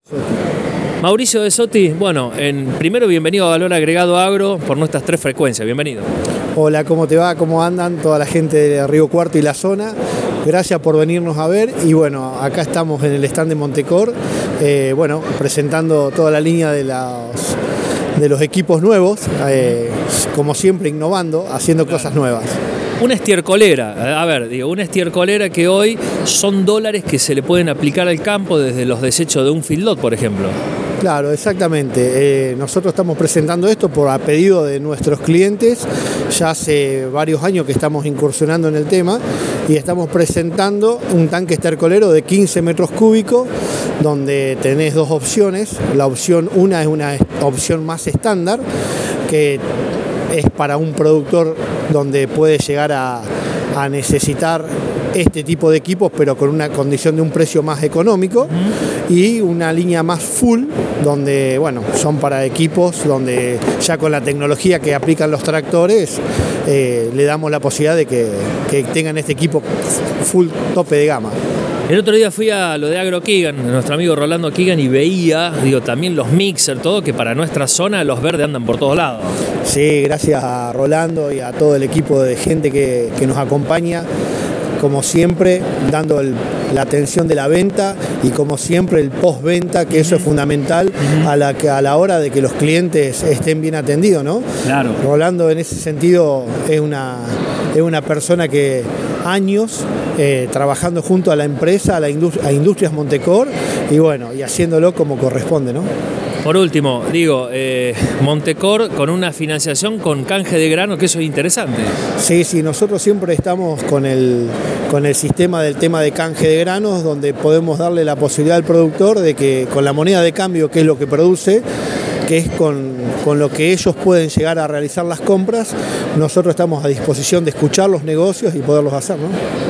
Mauricio de Sotti, bueno, primero bienvenido a Valor Agregado Agro por nuestras 3 frecuencias, bienvenido. Hola, ¿cómo te va? ¿Cómo andan toda la gente de Río Cuarto y la zona? Gracias por venirnos a ver y bueno, acá estamos en el stand de Montecor, presentando toda la línea de los equipos nuevos, como siempre innovando, haciendo cosas nuevas. Una estiercolera, una estiercolera que hoy son dólares que se le pueden aplicar al campo desde los desechos de un feedlot, por ejemplo. Claro, exactamente. Nosotros estamos presentando esto a pedido de nuestros clientes. Ya hace varios años que estamos incursionando en el tema y estamos presentando un tanque estercolero de 15 metros cúbicos donde tenés 2 opciones. La opción una es una opción más estándar que es para un productor donde puede llegar a necesitar este tipo de equipos, pero con una condición de un precio más económico, y una línea más full, donde son para equipos donde ya con la tecnología que aplican los tractores le damos la posibilidad de que tengan este equipo full tope de gama. El otro día fui a lo de Agro Keegan, nuestro amigo Rolando Keegan, y veía, también los mixer, todo, que para nuestra zona los verdes andan por todos lados. Sí, gracias a Rolando y a todo el equipo de gente que nos acompaña, como siempre, dando la atención de la venta y como siempre el postventa, que eso es fundamental a la hora de que los clientes estén bien atendidos, ¿no? Claro. Rolando en ese sentido es una persona que años trabajando junto a la empresa, a Industrias Montecor, y haciéndolo como corresponde, ¿no? Por último, Montecor con una financiación con canje de grano, que eso es interesante. Sí, nosotros siempre estamos con el sistema del tema de canje de granos, donde podemos darle la posibilidad al productor de que con la moneda de cambio, que es lo que produce, que es con lo que ellos pueden llegar a realizar las compras, nosotros estamos a disposición de escuchar los negocios y poderlos hacer, ¿no?